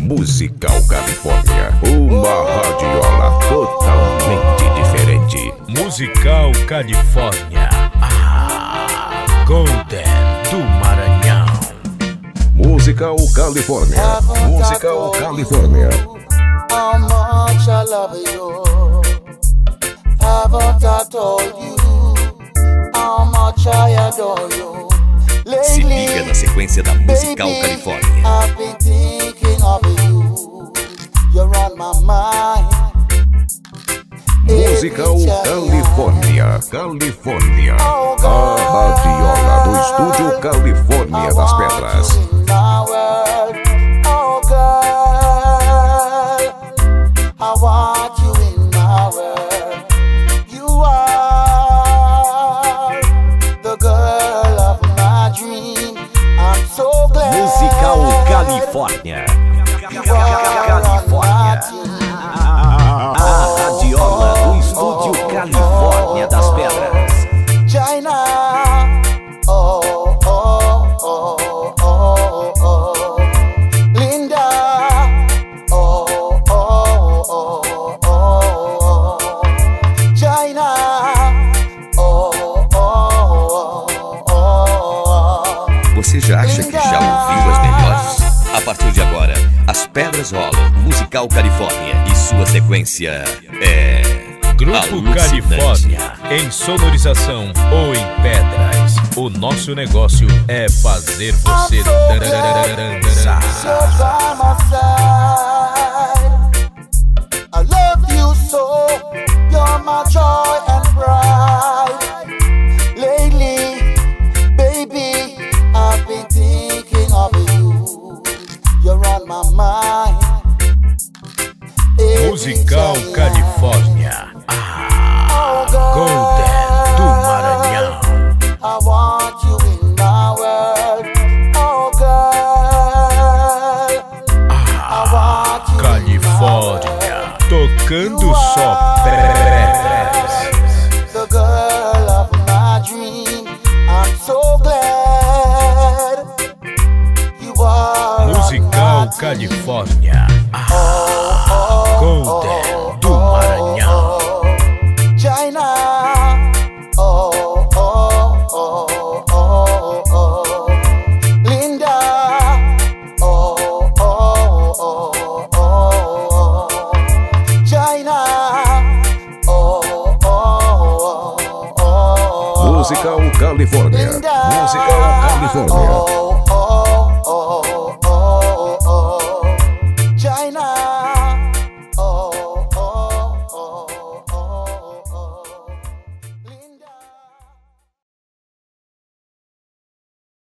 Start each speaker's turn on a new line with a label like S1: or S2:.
S1: Musical Califórnia, uma radiola totalmente diferente.
S2: Musical Califórnia, Golden do Maranhão.
S1: Musical Califórnia, Musical Califórnia.
S3: How much I love you. Haven't I told you how much I adore you?
S4: Se liga na sequência da Musical Califórnia.
S3: I've been thinking of you. You're on my mind.
S1: Musical Califórnia, Califórnia. A radiola do Estúdio Califórnia das Pedras.
S3: Oh girl, I want you in my world. You are the girl of my dream. I'm so glad.
S4: Musical Califórnia. Califórnia. A radiola do Estúdio Califórnia das Pedras.
S3: China. Oh, oh, oh, oh, oh. Linda. Oh, oh, oh, oh. China. Oh, oh, oh, oh.
S4: Você já acha que já ouviu as melhores? A partir de agora, as pedras rolam. Musical Califórnia e sua sequência é
S2: Grupo
S4: alucinante.
S2: Califórnia, em sonorização ou em pedras. O nosso negócio é fazer você dançar.
S3: You're by my side. I love you so. You're my joy and pride. Lately, baby, I've been thinking of you. You're on my mind.
S2: Musical Califórnia, Golden do Maranhão.
S3: I want you in my world. Oh girl, I want you
S2: Califórnia, tocando só pedras.
S3: the girl of my dream. I'm so glad you are
S2: Musical Califórnia, Golden do Maranhão.
S3: China. Oh, oh, oh, oh, oh. Linda. Oh, oh, oh, oh. China. Oh, oh, oh, oh.
S1: Musical Califórnia, Musical Califórnia.